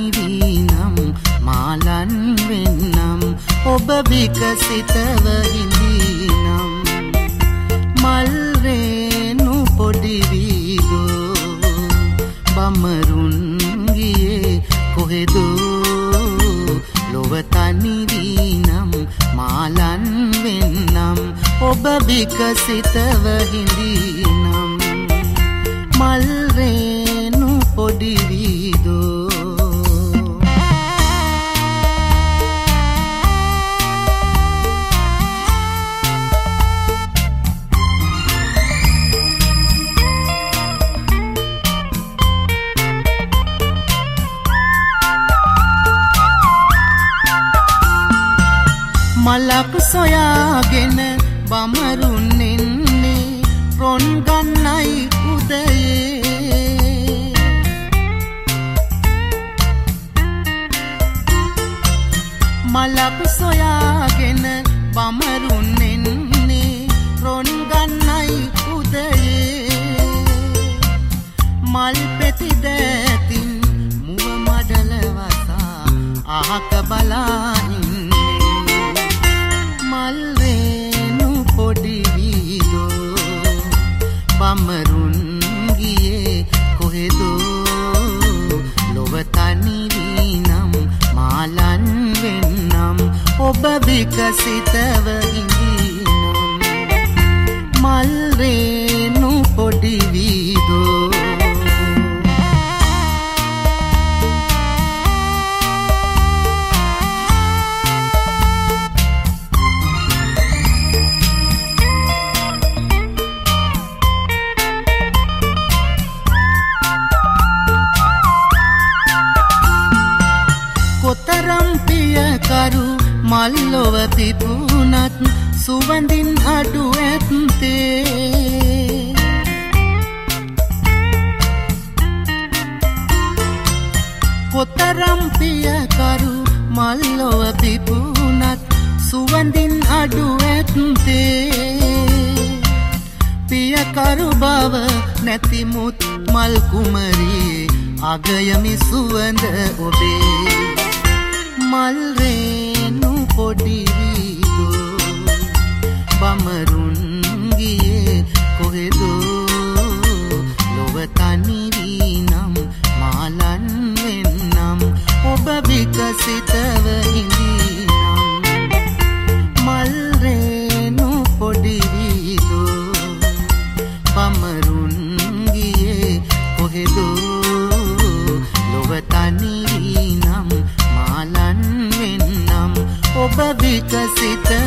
තනිවීනම් මාලන් වෙන්නම් ඔබ විකසිතව හිඳීනම් මල් රේණු පොඩි වීදෝ බමරුන් ගියේ කොහෙදෝ ලොව තනිවීනම් මාලන් වෙන්නම් ඔබ විකසිතව හිඳීනම් මල් රේණු පොඩි වීදෝ මලක් සොයාගෙන බමරුන් එන්නේ රොන් ගන්නයි උදයේ මලක් සොයාගෙන බමරුන් එන්නේ රොන් ගන්නයි උදයේ මල් පෙති දැතින් මුව මඩල වසා අහක බලා මල් රේණු පොඩි වීදෝ බමරුන් ගියේ කොහෙදෝ ලොව තනිවීනම් මාලන් වෙන්නම් ඔබ විකසිතව හිඳීනම් මල් රේණු පොඩි වීදෝ කොතරම් පියකරු මල්ලොව පිපුණත් සුවඳින් අඩු ඇත්තේ කොතරම් පියකරු මල්ලොව පිපුණත් සුවඳින් අඩු ඇත්තේ පියකරු බව නැතිමුත් මල් කුමරියේ අගයමි සුවඳ ඔබේ මල් රේණු පොඩි වීදෝ බමරුන් ගියේ කොහෙදෝ ලොව තනිවීනම් මාලන් වෙන්නම් ඔබ විකසිතව හිඳීනම් මල් රේණු පොඩි වීදෝ බමරුන් ගියේ කොහෙදෝ ලොව තනිවීනම් මාලන් වෙන්නම් ඔබ විකසිත